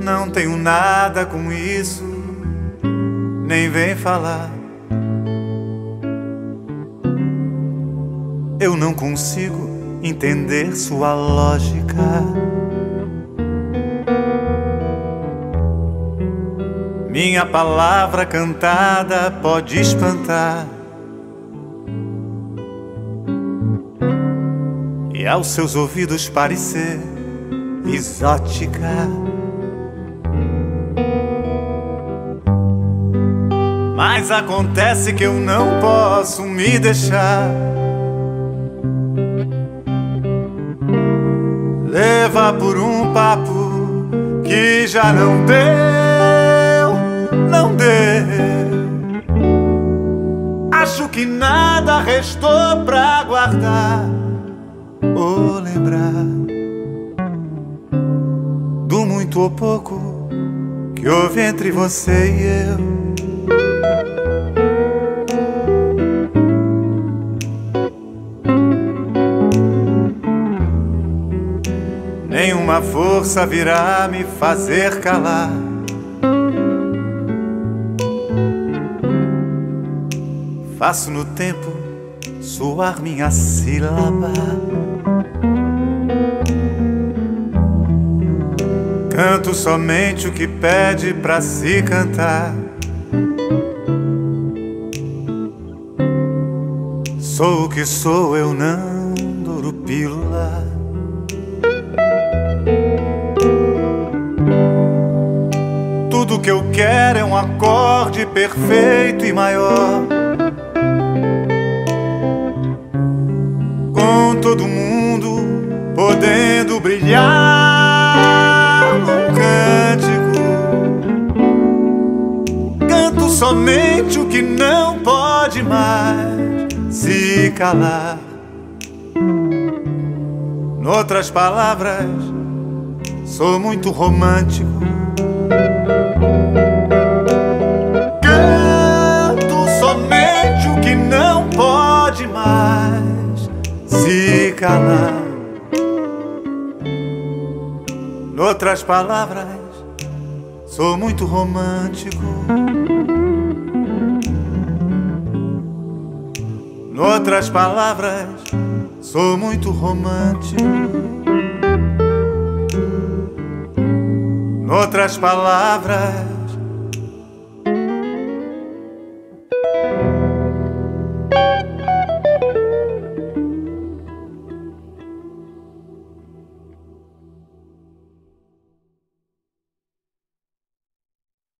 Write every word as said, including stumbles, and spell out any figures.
não tenho nada com isso, nem vem falar. Eu não consigo entender sua lógica. Minha palavra cantada pode espantar, e aos seus ouvidos parecer exótica. Mas acontece que eu não posso me deixar levar por um papo que já não deu, não deu. Acho que nada restou pra guardar ou lembrar do muito ou pouco que houve entre você e eu. Nenhuma força virá me fazer calar. Faço no tempo soar minha sílaba. Canto somente o que pede pra se cantar. Sou o que sou, eu não douro pílula. Tudo que eu quero é um acorde perfeito e maior, com todo mundo podendo brilhar num cântico. Canto somente o que não pode mais se calar. Noutras palavras, sou muito romântico. Canto somente o que não pode mais se calar. Noutras palavras, sou muito romântico. Noutras palavras, sou muito romântico. Noutras palavras,